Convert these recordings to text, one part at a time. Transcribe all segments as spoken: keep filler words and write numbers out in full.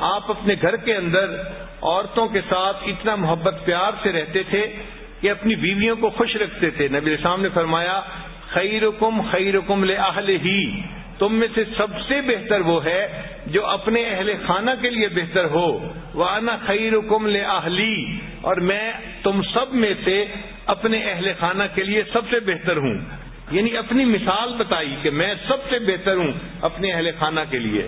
آپ اپنے گھر کے اندر عورتوں کے ساتھ اتنا محبت پیار سے رہتے تھے کہ اپنی بیویوں کو خوش رکھتے تھے. نبی علیہ السلام نے فرمایا خیرکم خیرکم لأہلہ، تم میں سے سب سے بہتر وہ ہے جو اپنے اہل خانہ کے لیے بہتر ہو. وَأَنَا خَيْرُكُمْ لِأَهْلِي، اور میں تم سب میں سے اپنے اہل خانہ کے لیے سب سے بہتر ہوں. یعنی اپنی مثال بتائی کہ میں سب سے بہتر ہوں اپنے اہل خانہ کے لیے.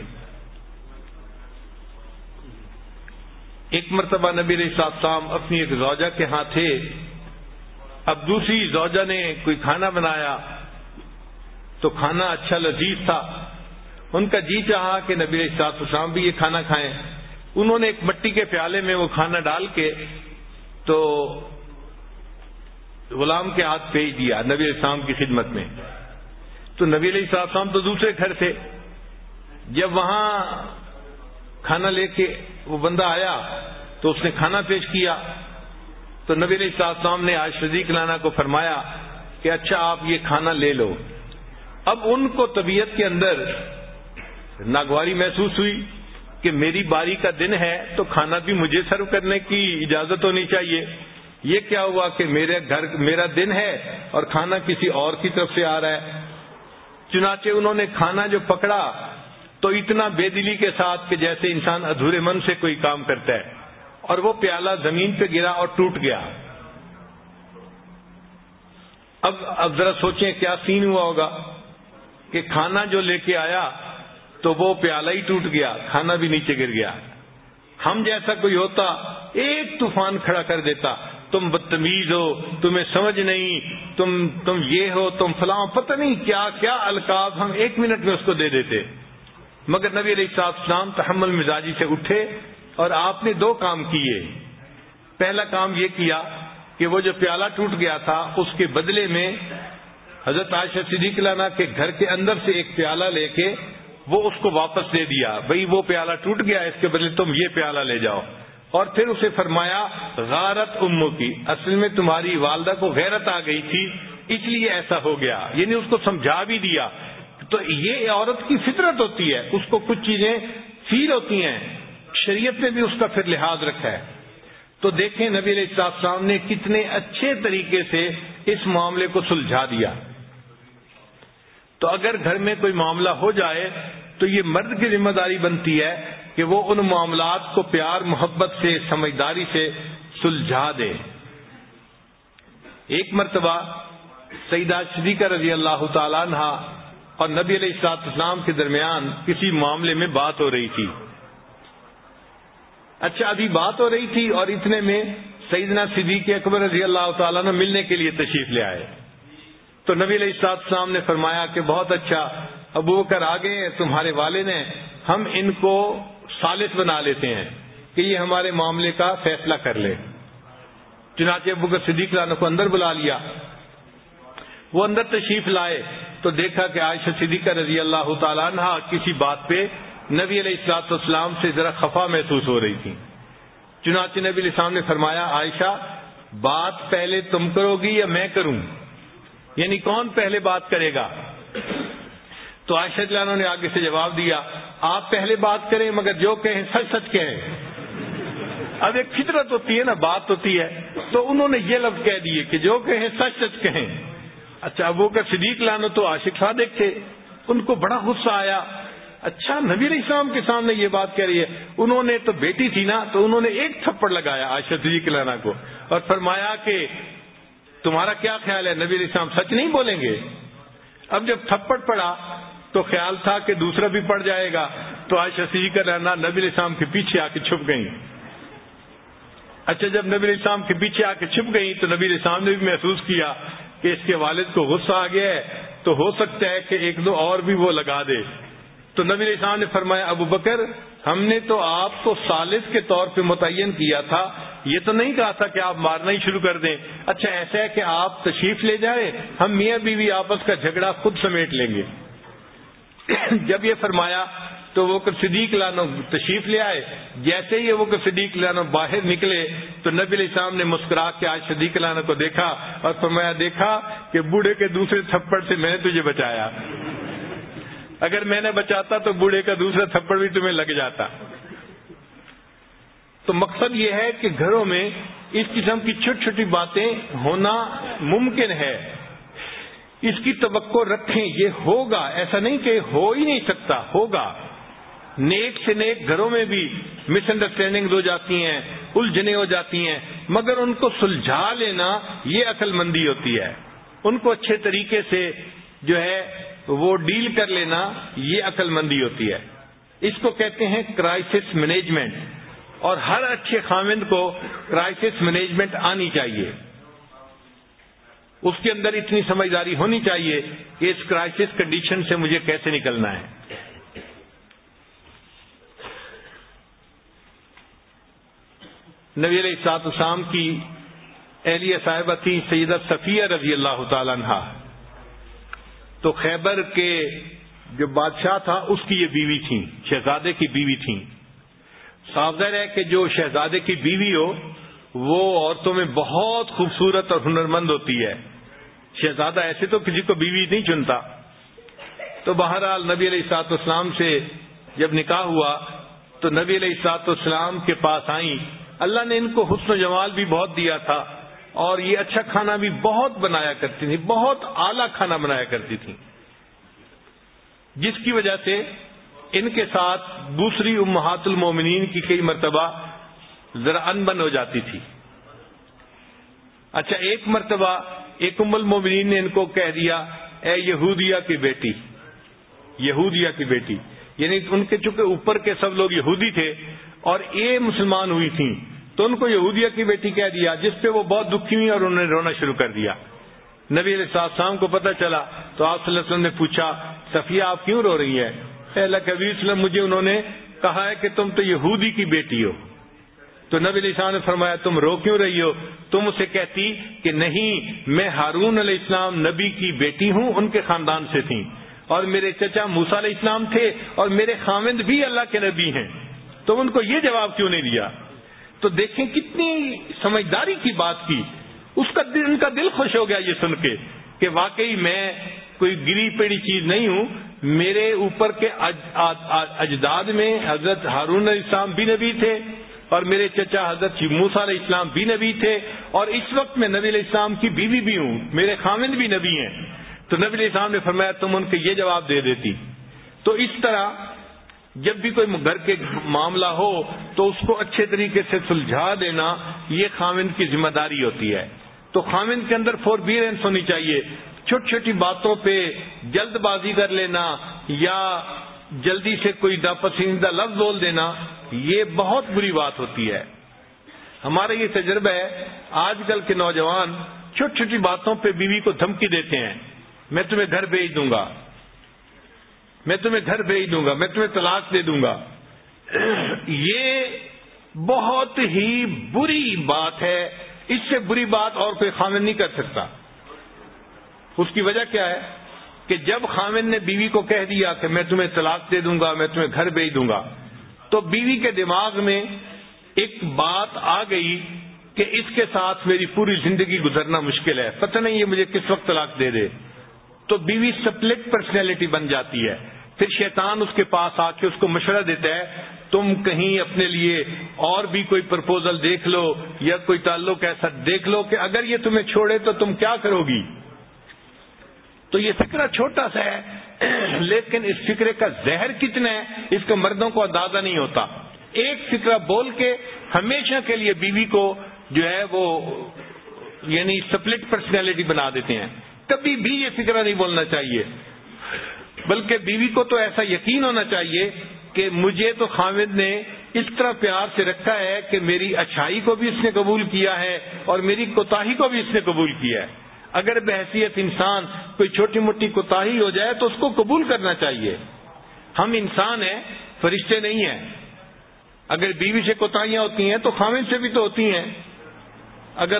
ایک مرتبہ نبی علیہ السلام اپنی ایک زوجہ کے ہاں تھے. اب دوسری زوجہ نے کوئی کھانا بنایا تو کھانا اچھا لذیذ تھا. ان کا جی چاہا کہ نبی علیہ السلام بھی یہ کھانا کھائیں. انہوں نے ایک مٹی کے پیالے میں وہ کھانا ڈال کے تو غلام کے ہاتھ بھیج دیا نبی علیہ السلام کی خدمت میں. تو نبی علیہ السلام تو دوسرے گھر تھے. جب وہاں کھانا لے کے وہ بندہ آیا تو اس نے کھانا پیش کیا تو نبی علیہ السلام نے عائشہ صدیقہ عنہا کو فرمایا کہ اچھا آپ یہ کھانا لے لو. اب ان کو طبیعت کے اندر ناگواری محسوس ہوئی کہ میری باری کا دن ہے تو کھانا بھی مجھے سرو کرنے کی اجازت ہونی چاہیے. یہ کیا ہوا کہ میرے گھر میرا دن ہے اور کھانا کسی اور کی طرف سے آ رہا ہے. چنانچہ انہوں نے کھانا جو پکڑا تو اتنا بے دلی کے ساتھ کہ جیسے انسان ادھورے من سے کوئی کام کرتا ہے، اور وہ پیالہ زمین پہ گرا اور ٹوٹ گیا. اب اب ذرا سوچیں کیا سین ہوا ہوگا کہ کھانا جو لے کے آیا تو وہ پیالہ ہی ٹوٹ گیا، کھانا بھی نیچے گر گیا. ہم جیسا کوئی ہوتا ایک طوفان کھڑا کر دیتا، تم بدتمیز ہو، تمہیں سمجھ نہیں، تم تم یہ ہو، تم فلاں، پتہ نہیں کیا کیا القاب ہم ایک منٹ میں اس کو دے دیتے. مگر نبی علیہ السلام تحمل مزاجی سے اٹھے اور آپ نے دو کام کیے. پہلا کام یہ کیا کہ وہ جو پیالہ ٹوٹ گیا تھا اس کے بدلے میں حضرت عائشہ صدیقہ عنہا کے گھر کے اندر سے ایک پیالہ لے کے وہ اس کو واپس دے دیا. بھئی وہ پیالہ ٹوٹ گیا، اس کے بدلے تم یہ پیالہ لے جاؤ. اور پھر اسے فرمایا غارت امو کی، اصل میں تمہاری والدہ کو غیرت آ گئی تھی اس لیے ایسا ہو گیا. یعنی اس کو سمجھا بھی دیا. تو یہ عورت کی فطرت ہوتی ہے، اس کو کچھ چیزیں فیل ہوتی ہیں، شریعت نے بھی اس کا پھر لحاظ رکھا ہے. تو دیکھیں نبی علیہ السلام نے کتنے اچھے طریقے سے اس معاملے کو سلجھا دیا. تو اگر گھر میں کوئی معاملہ ہو جائے تو یہ مرد کی ذمہ داری بنتی ہے کہ وہ ان معاملات کو پیار محبت سے سمجھداری سے سلجھا دے. ایک مرتبہ سیدہ صدیقہ رضی اللہ تعالی عنہا اور نبی علیہ السلام کے درمیان کسی معاملے میں بات ہو رہی تھی. اچھا ابھی بات ہو رہی تھی اور اتنے میں سیدنا صدیق اکبر رضی اللہ تعالیٰ عنہ ملنے کے لیے تشریف لے آئے. تو نبی علیہ السلام نے فرمایا کہ بہت اچھا، ابو بکر آگے ہیں، تمہارے والد ہیں، ہم ان کو ثالث بنا لیتے ہیں کہ یہ ہمارے معاملے کا فیصلہ کر لے. چنانچہ ابو بکر صدیق عنہ کو اندر بلا لیا. وہ اندر تشریف لائے تو دیکھا کہ عائشہ صدیقہ رضی اللہ تعالیٰ عنہ کسی بات پہ نبی علیہ الصلوۃ والسلام سے ذرا خفا محسوس ہو رہی تھی. چنانچہ نبی علیہ السلام نے فرمایا عائشہ بات پہلے تم کرو گی یا میں کروں؟ یعنی کون پہلے بات کرے گا؟ تو عائشہ رضی اللہ عنہا نے آگے سے جواب دیا آپ پہلے بات کریں مگر جو کہیں سچ سچ کہیں. اب ایک فطرت ہوتی ہے نا، بات ہوتی ہے، تو انہوں نے یہ لفظ کہہ دیے کہ جو کہیں سچ سچ کہیں. اچھا ابو بکر صدیق عنہ تو عاشق صادق تھے، ان کو بڑا غصہ آیا. اچھا نبی علیہ السلام کے سامنے یہ بات کہہ رہی ہے. انہوں نے تو بیٹی تھی نا، تو انہوں نے ایک تھپڑ لگایا عائشہ صدیق عنہ کو اور فرمایا کہ تمہارا کیا خیال ہے نبی علیہ السلام سچ نہیں بولیں گے؟ اب جب تھپڑ پڑا تو خیال تھا کہ دوسرا بھی پڑ جائے گا، تو عائشہ صدیقہ عنہ نبی علیہ السلام کے پیچھے آ کے چھپ گئیں. اچھا جب نبی علیہ السلام کے پیچھے آ کے چھپ گئی تو نبی علیہ السلام نے بھی محسوس کیا کہ اس کے والد کو غصہ آ گیا ہے، تو ہو سکتا ہے کہ ایک دو اور بھی وہ لگا دے. تو نبی علیہ السلام نے فرمایا ابو بکر ہم نے تو آپ کو ثالث کے طور پہ متعین کیا تھا، یہ تو نہیں کہا تھا کہ آپ مارنا ہی شروع کر دیں. اچھا ایسا ہے کہ آپ تشریف لے جائیں، ہم میاں بیوی آپس کا جھگڑا خود سمیٹ لیں گے. جب یہ فرمایا تو وہ صدیق عنہ تشریف لے آئے. جیسے ہی وہ صدیق عنہ باہر نکلے تو نبی علیہ السلام نے مسکرا کے آج صدیق عنہ کو دیکھا اور فرمایا دیکھا کہ بوڑھے کے دوسرے تھپڑ سے میں نے تجھے بچایا، اگر میں نے بچاتا تو بوڑھے کا دوسرا تھپڑ بھی تمہیں لگ جاتا. تو مقصد یہ ہے کہ گھروں میں اس قسم کی چھوٹی چھوٹی باتیں ہونا ممکن ہے، اس کی توقع رکھیں، یہ ہوگا، ایسا نہیں کہ ہو ہی نہیں سکتا، ہوگا۔ نیک سے نیک گھروں میں بھی مس انڈرسٹینڈنگ ہو جاتی ہیں، الجھنیں ہو جاتی ہیں، مگر ان کو سلجھا لینا یہ عقل مندی ہوتی ہے، ان کو اچھے طریقے سے جو ہے وہ ڈیل کر لینا یہ عقل مندی ہوتی ہے۔ اس کو کہتے ہیں کرائسس مینجمنٹ، اور ہر اچھے خاوند کو کرائسس مینجمنٹ آنی چاہیے، اس کے اندر اتنی سمجھداری ہونی چاہیے کہ اس کرائسس کنڈیشن سے مجھے کیسے نکلنا ہے۔ نبی علیہ الصلوۃ والسلام کی اہلیہ صاحبہ تھی سیدہ صفیہ رضی اللہ تعالی عنہا، تو خیبر کے جو بادشاہ تھا اس کی یہ بیوی تھیں، شہزادے کی بیوی تھیں۔ صاف ظاہر ہے کہ جو شہزادے کی بیوی ہو وہ عورتوں میں بہت خوبصورت اور ہنرمند ہوتی ہے، شہزادہ ایسے تو کسی کو بیوی نہیں چنتا۔ تو بہرحال نبی علیہ الصلوۃ والسلام سے جب نکاح ہوا تو نبی علیہ الصلوۃ والسلام کے پاس آئیں، اللہ نے ان کو حسن و جمال بھی بہت دیا تھا اور یہ اچھا کھانا بھی بہت بنایا کرتی تھی، بہت اعلیٰ کھانا بنایا کرتی تھی، جس کی وجہ سے ان کے ساتھ دوسری امہات المومنین کی کئی مرتبہ ذرا انبن ہو جاتی تھی۔ اچھا، ایک مرتبہ ایک ام المومنین نے ان کو کہہ دیا، اے یہودیہ کی بیٹی، یہودیہ کی بیٹی، یعنی ان کے چونکہ اوپر کے سب لوگ یہودی تھے اور یہ مسلمان ہوئی تھیں تو ان کو یہودیہ کی بیٹی کہہ دیا، جس پہ وہ بہت دکھی ہوئی اور انہوں نے رونا شروع کر دیا۔ نبی علیہ السلام کو پتہ چلا تو آپ صلی اللہ علیہ وسلم نے پوچھا، صفیہ آپ کیوں رو رہی ہے؟ اے اللہ کے حبیب صلی اللہ علیہ وسلم، مجھے انہوں نے کہا ہے کہ تم تو یہودی کی بیٹی ہو۔ تو نبی علیہ السلام نے فرمایا، تم رو کیوں رہی ہو؟ تم اسے کہتی کہ نہیں، میں ہارون علیہ السلام نبی کی بیٹی ہوں، ان کے خاندان سے تھیں، اور میرے چچا موسیٰ علیہ السلام تھے اور میرے خاوند بھی اللہ کے نبی ہیں، تم ان کو یہ جواب کیوں نہیں دیا؟ تو دیکھیں کتنی سمجھداری کی بات کی، اس کا دل، ان کا دل خوش ہو گیا یہ سن کے کہ واقعی میں کوئی گری پیڑی چیز نہیں ہوں، میرے اوپر کے اجداد میں حضرت ہارون علیہ السلام بھی نبی تھے اور میرے چچا حضرت موسیٰ علیہ السلام بھی نبی تھے، اور اس وقت میں نبی علیہ السلام کی بیوی بھی ہوں، میرے خاوند بھی نبی ہیں۔ تو نبی علیہ السلام نے فرمایا تم ان کو یہ جواب دے دیتی۔ تو اس طرح جب بھی کوئی گھر کے معاملہ ہو تو اس کو اچھے طریقے سے سلجھا دینا یہ خاوند کی ذمہ داری ہوتی ہے۔ تو خاوند کے اندر فوربیئرنس ہونی چاہیے، چھوٹی چھوٹی باتوں پہ جلد بازی کر لینا یا جلدی سے کوئی ناپسندیدہ لفظ بول دینا یہ بہت بری بات ہوتی ہے۔ ہمارا یہ تجربہ ہے، آج کل کے نوجوان چھوٹی چھوٹی باتوں پہ بیوی کو دھمکی دیتے ہیں، میں تمہیں گھر بھیج دوں گا، میں تمہیں گھر بھیج دوں گا، میں تمہیں طلاق دے دوں گا۔ یہ بہت ہی بری بات ہے، اس سے بری بات اور کوئی خاوند نہیں کر سکتا۔ اس کی وجہ کیا ہے کہ جب خاوند نے بیوی کو کہہ دیا کہ میں تمہیں طلاق دے دوں گا، میں تمہیں گھر بھیج دوں گا، تو بیوی کے دماغ میں ایک بات آ گئی کہ اس کے ساتھ میری پوری زندگی گزرنا مشکل ہے، پتہ نہیں یہ مجھے کس وقت طلاق دے دے۔ تو بیوی سپلٹ پرسنالٹی بن جاتی ہے، پھر شیطان اس کے پاس آ کے اس کو مشورہ دیتا ہے تم کہیں اپنے لیے اور بھی کوئی پرپوزل دیکھ لو یا کوئی تعلق ایسا دیکھ لو کہ اگر یہ تمہیں چھوڑے تو تم کیا کرو گی۔ تو یہ فکرہ چھوٹا سا ہے لیکن اس فکرے کا زہر کتنا ہے اس کا مردوں کو اندازہ نہیں ہوتا۔ ایک فکرہ بول کے ہمیشہ کے لیے بیوی کو جو ہے وہ یعنی سپلٹ پرسنالٹی بنا دیتے ہیں۔ کبھی بھی یہ فکرہ نہیں بولنا چاہیے، بلکہ بیوی کو تو ایسا یقین ہونا چاہیے کہ مجھے تو خاوند نے اس طرح پیار سے رکھا ہے کہ میری اچھائی کو بھی اس نے قبول کیا ہے اور میری کوتاہی کو بھی اس نے قبول کیا ہے۔ اگر بحیثیت انسان کوئی چھوٹی موٹی کوتاہی ہو جائے تو اس کو قبول کرنا چاہیے۔ ہم انسان ہیں، فرشتے نہیں ہیں۔ اگر بیوی سے کوتاہیاں ہوتی ہیں تو خاوند سے بھی تو ہوتی ہیں۔ اگر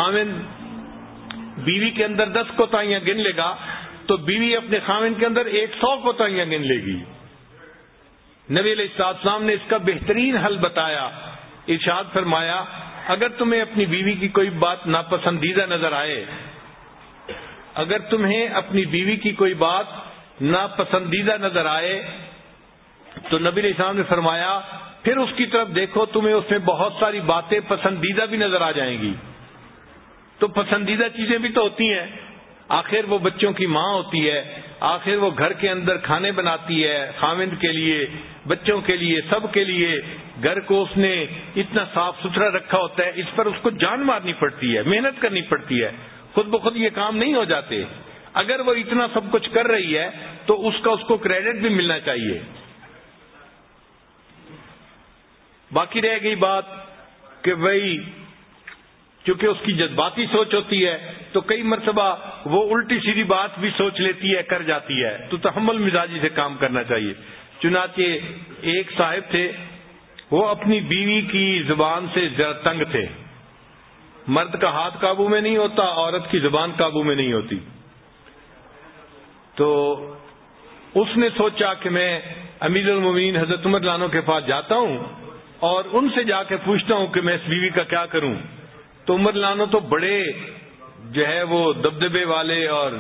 خاوند بیوی کے اندر دس کوتاہیاں گن لے گا تو بیوی اپنے خاوند کے اندر ایک سو کوتاہیاں گن لے گی۔ نبی علیہ السلام نے اس کا بہترین حل بتایا، ارشاد فرمایا اگر تمہیں اپنی بیوی کی کوئی بات ناپسندیدہ نظر آئے، اگر تمہیں اپنی بیوی کی کوئی بات ناپسندیدہ نظر آئے تو نبی علیہ السلام نے فرمایا پھر اس کی طرف دیکھو، تمہیں اس میں بہت ساری باتیں پسندیدہ بھی نظر آ جائیں گی. تو پسندیدہ چیزیں بھی تو ہوتی ہیں. آخر وہ بچوں کی ماں ہوتی ہے، آخر وہ گھر کے اندر کھانے بناتی ہے، خاوند کے لیے، بچوں کے لیے، سب کے لیے. گھر کو اس نے اتنا صاف ستھرا رکھا ہوتا ہے، اس پر اس کو جان مارنی پڑتی ہے، محنت کرنی پڑتی ہے. خود بخود یہ کام نہیں ہو جاتے. اگر وہ اتنا سب کچھ کر رہی ہے تو اس کا اس کو کریڈٹ بھی ملنا چاہیے. باقی رہ گئی بات کہ بھائی چونکہ اس کی جذباتی سوچ ہوتی ہے تو کئی مرتبہ وہ الٹی سیدھی بات بھی سوچ لیتی ہے، کر جاتی ہے. تو تحمل مزاجی سے کام کرنا چاہیے. چنانچہ ایک صاحب تھے، وہ اپنی بیوی کی زبان سے ذرا تنگ تھے. مرد کا ہاتھ قابو میں نہیں ہوتا، عورت کی زبان قابو میں نہیں ہوتی. تو اس نے سوچا کہ میں امیر المومنین حضرت عمر رضی اللہ عنہ کے پاس جاتا ہوں اور ان سے جا کے پوچھتا ہوں کہ میں اس بیوی کا کیا کروں. تو عمر رضی اللہ عنہ تو بڑے جو ہے وہ دبدبے والے اور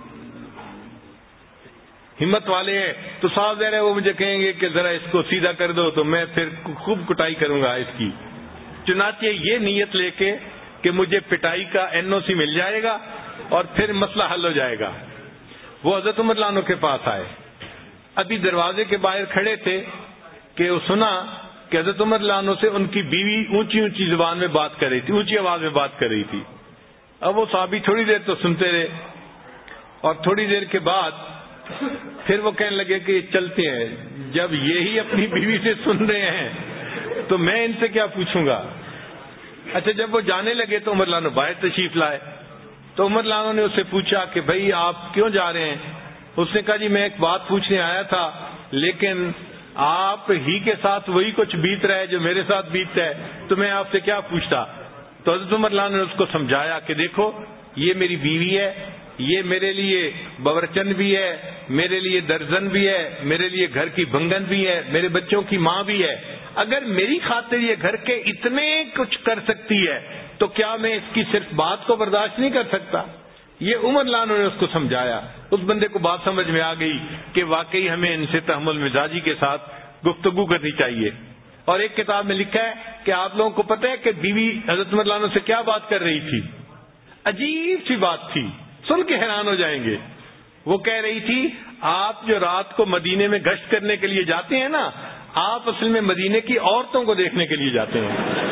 ہمت والے ہیں، تو صاف ظاہر ہے وہ مجھے کہیں گے کہ ذرا اس کو سیدھا کر دو، تو میں پھر خوب کٹائی کروں گا اس کی. چنانچہ یہ نیت لے کے کہ مجھے پٹائی کا این او سی مل جائے گا اور پھر مسئلہ حل ہو جائے گا، وہ حضرت عمر رضی اللہ عنہ کے پاس آئے. ابھی دروازے کے باہر کھڑے تھے کہ وہ سنا کہ حضرت عمر رضی اللہ عنہ سے ان کی بیوی اونچی اونچی زبان میں بات کر رہی تھی، اونچی آواز میں بات کر رہی تھی. اب وہ صحابی تھوڑی دیر تو سنتے رہے اور تھوڑی دیر کے بعد پھر وہ کہنے لگے کہ چلتے ہیں، جب یہی اپنی بیوی سے سن رہے ہیں تو میں ان سے کیا پوچھوں گا. اچھا جب وہ جانے لگے تو عمر رضی اللہ عنہ باہر تشریف لائے. تو عمر رضی اللہ عنہ نے اس سے پوچھا کہ بھائی آپ کیوں جا رہے ہیں؟ اس نے کہا جی میں ایک بات پوچھنے آیا تھا، لیکن آپ ہی کے ساتھ وہی کچھ بیت رہا ہے جو میرے ساتھ بیتتا ہے، تو میں آپ سے کیا پوچھتا. تو حضرت عمر رضی اللہ عنہ نے اس کو سمجھایا کہ دیکھو یہ میری بیوی ہے، یہ میرے لیے باورچن بھی ہے، میرے لیے درزن بھی ہے، میرے لیے گھر کی بنگن بھی ہے، میرے بچوں کی ماں بھی ہے. اگر میری خاطر یہ گھر کے اتنے کچھ کر سکتی ہے تو کیا میں اس کی صرف بات کو برداشت نہیں کر سکتا. یہ عمر رضی اللہ عنہ نے اس کو سمجھایا. اس بندے کو بات سمجھ میں آ گئی کہ واقعی ہمیں ان سے تحمل مزاجی کے ساتھ گفتگو کرنی چاہیے. اور ایک کتاب میں لکھا ہے کہ آپ لوگوں کو پتہ ہے کہ بیوی حضرت عمر رضی اللہ عنہ سے کیا بات کر رہی تھی؟ عجیب سی بات تھی، سن کے حیران ہو جائیں گے. وہ کہہ رہی تھی آپ جو رات کو مدینے میں گشت کرنے کے لیے جاتے ہیں نا، آپ اصل میں مدینے کی عورتوں کو دیکھنے کے لیے جاتے ہیں.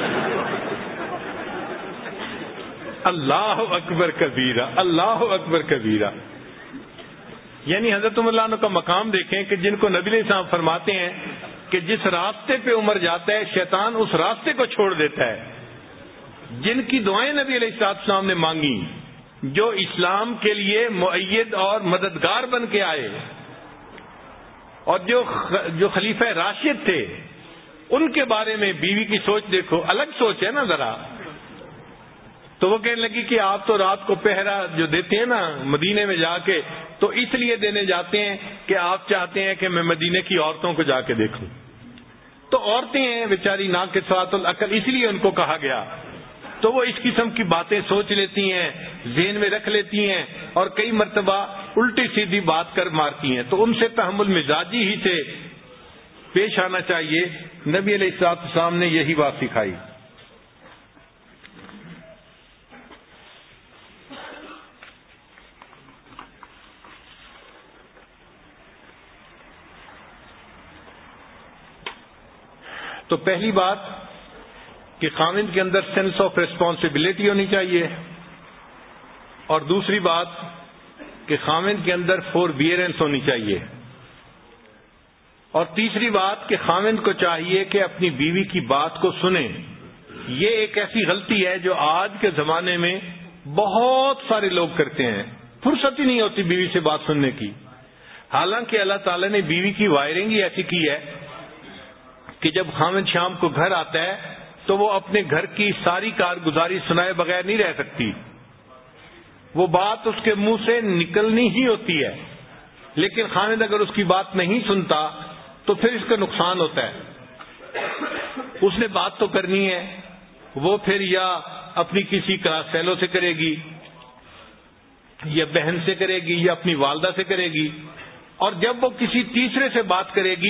اللہ اکبر کبیرہ، اللہ اکبر کبیرہ. یعنی حضرت عمر رضی اللہ عنہ کا مقام دیکھیں کہ جن کو نبی علیہ السلام فرماتے ہیں کہ جس راستے پہ عمر جاتا ہے شیطان اس راستے کو چھوڑ دیتا ہے. جن کی دعائیں نبی علیہ السلام نے مانگی، جو اسلام کے لیے مؤید اور مددگار بن کے آئے، اور جو جو خلیفہ راشد تھے، ان کے بارے میں بیوی کی سوچ دیکھو، الگ سوچ ہے نا ذرا. تو وہ کہنے لگی کہ آپ تو رات کو پہرا جو دیتے ہیں نا مدینے میں جا کے، تو اس لیے دینے جاتے ہیں کہ آپ چاہتے ہیں کہ میں مدینے کی عورتوں کو جا کے دیکھوں. تو عورتیں ہیں بیچاری ناقصات العقل، اس لیے ان کو کہا گیا. تو وہ اس قسم کی باتیں سوچ لیتی ہیں، ذہن میں رکھ لیتی ہیں اور کئی مرتبہ الٹی سیدھی بات کر مارتی ہیں. تو ان سے تحمل مزاجی ہی سے پیش آنا چاہیے. نبی علیہ الصلوۃ والسلام نے یہی بات سکھائی. تو پہلی بات کہ خاوند کے اندر سینس آف ریسپانسبلٹی ہونی چاہیے، اور دوسری بات کہ خاوند کے اندر فور بیئرنس ہونی چاہیے، اور تیسری بات کہ خاوند کو چاہیے کہ اپنی بیوی کی بات کو سنیں. یہ ایک ایسی غلطی ہے جو آج کے زمانے میں بہت سارے لوگ کرتے ہیں. فرصت ہی نہیں ہوتی بیوی سے بات سننے کی. حالانکہ اللہ تعالیٰ نے بیوی کی وائرنگ ہی ایسی کی ہے کہ جب خاوند شام کو گھر آتا ہے تو وہ اپنے گھر کی ساری کارگزاری سنائے بغیر نہیں رہ سکتی. وہ بات اس کے منہ سے نکلنی ہی ہوتی ہے، لیکن خاوند اگر اس کی بات نہیں سنتا تو پھر اس کا نقصان ہوتا ہے. اس نے بات تو کرنی ہے، وہ پھر یا اپنی کسی کلاس فیلو سے کرے گی، یا بہن سے کرے گی، یا اپنی والدہ سے کرے گی. اور جب وہ کسی تیسرے سے بات کرے گی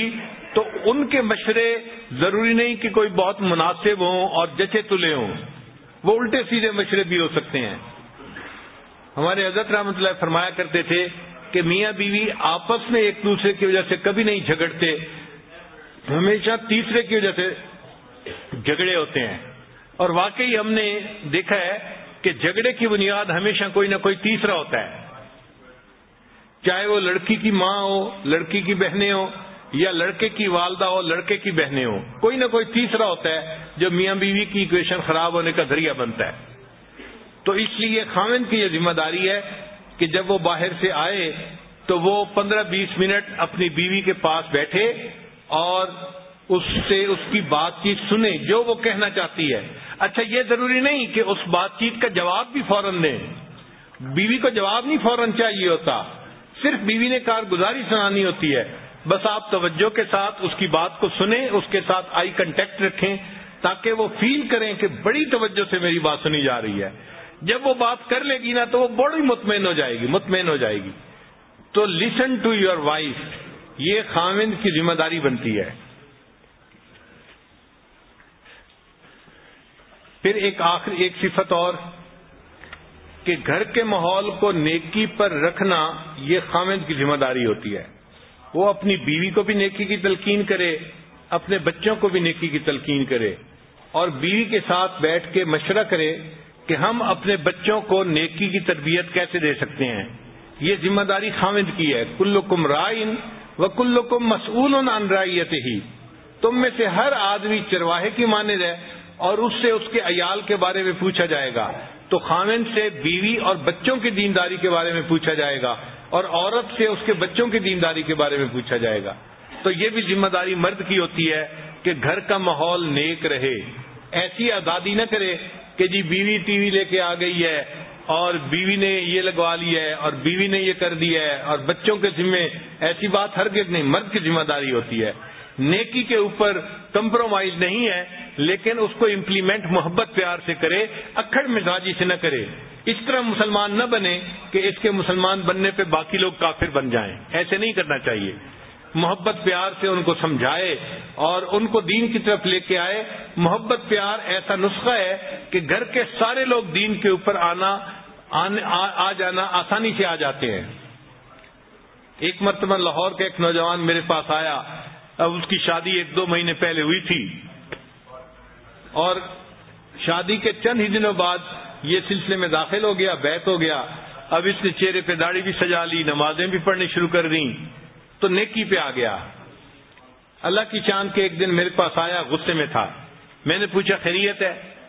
تو ان کے مشورے ضروری نہیں کہ کوئی بہت مناسب ہوں اور جچے تلے ہوں، وہ الٹے سیدھے مشورے بھی ہو سکتے ہیں۔ ہمارے حضرت رحمۃ اللہ فرمایا کرتے تھے کہ میاں بیوی آپس میں ایک دوسرے کی وجہ سے کبھی نہیں جھگڑتے، ہمیشہ تیسرے کی وجہ سے جھگڑے ہوتے ہیں۔ اور واقعی ہم نے دیکھا ہے کہ جھگڑے کی بنیاد ہمیشہ کوئی نہ کوئی تیسرا ہوتا ہے، چاہے وہ لڑکی کی ماں ہو، لڑکی کی بہنیں ہو، یا لڑکے کی والدہ ہو، لڑکے کی بہنیں ہو، کوئی نہ کوئی تیسرا ہوتا ہے جو میاں بیوی کی ایکویشن خراب ہونے کا ذریعہ بنتا ہے۔ تو اس لیے خاوند کی یہ ذمہ داری ہے کہ جب وہ باہر سے آئے تو وہ پندرہ بیس منٹ اپنی بیوی کے پاس بیٹھے اور اس سے اس کی بات چیت سنیں جو وہ کہنا چاہتی ہے۔ اچھا، یہ ضروری نہیں کہ اس بات چیت کا جواب بھی فوراً دیں، بیوی کو جواب نہیں فوراً چاہیے ہوتا، صرف بیوی نے کارگزاری سنانی ہوتی ہے۔ بس آپ توجہ کے ساتھ اس کی بات کو سنیں، اس کے ساتھ آئی کنٹیکٹ رکھیں تاکہ وہ فیل کریں کہ بڑی توجہ سے میری بات سنی جا رہی ہے۔ جب وہ بات کر لے گی نا تو وہ بڑی مطمئن ہو جائے گی مطمئن ہو جائے گی تو لسن ٹو یور وائف، یہ خاوند کی ذمہ داری بنتی ہے۔ پھر ایک آخر ایک صفت اور کہ گھر کے ماحول کو نیکی پر رکھنا یہ خاوند کی ذمہ داری ہوتی ہے۔ وہ اپنی بیوی کو بھی نیکی کی تلقین کرے، اپنے بچوں کو بھی نیکی کی تلقین کرے، اور بیوی کے ساتھ بیٹھ کے مشورہ کرے کہ ہم اپنے بچوں کو نیکی کی تربیت کیسے دے سکتے ہیں۔ یہ ذمہ داری خاوند کی ہے۔ کلکم رائن وکلکم مسئول عن رعیتہ، تم میں سے ہر آدمی چرواہے کی مانند ہے اور اس سے اس کے عیال کے بارے میں پوچھا جائے گا۔ تو خاوند سے بیوی اور بچوں کی دینداری کے بارے میں پوچھا جائے گا، اور عورت سے اس کے بچوں کی دینداری کے بارے میں پوچھا جائے گا۔ تو یہ بھی ذمہ داری مرد کی ہوتی ہے کہ گھر کا ماحول نیک رہے۔ ایسی آزادی نہ کرے کہ جی بیوی ٹی وی لے کے آ گئی ہے اور بیوی نے یہ لگوا لیا ہے اور بیوی نے یہ کر دیا ہے اور بچوں کے ذمے، ایسی بات ہرگز نہیں، مرد کی ذمہ داری ہوتی ہے۔ نیکی کے اوپر کمپرومائز نہیں ہے، لیکن اس کو امپلیمنٹ محبت پیار سے کرے، اکھڑ مزاجی سے نہ کرے۔ اس طرح مسلمان نہ بنے کہ اس کے مسلمان بننے پہ باقی لوگ کافر بن جائیں، ایسے نہیں کرنا چاہیے۔ محبت پیار سے ان کو سمجھائے اور ان کو دین کی طرف لے کے آئے۔ محبت پیار ایسا نسخہ ہے کہ گھر کے سارے لوگ دین کے اوپر آنا آ جانا آسانی سے آ جاتے ہیں۔ ایک مرتبہ لاہور کا ایک نوجوان میرے پاس آیا، اب اس کی شادی ایک دو مہینے پہلے ہوئی تھی، اور شادی کے چند ہی دنوں بعد یہ سلسلے میں داخل ہو گیا، بیعت ہو گیا۔ اب اس نے چہرے پہ داڑھی بھی سجا لی، نمازیں بھی پڑھنی شروع کر دیں، تو نیکی پہ آ گیا۔ اللہ کی شان کے ایک دن میرے پاس آیا، غصے میں تھا۔ میں نے پوچھا خیریت ہے؟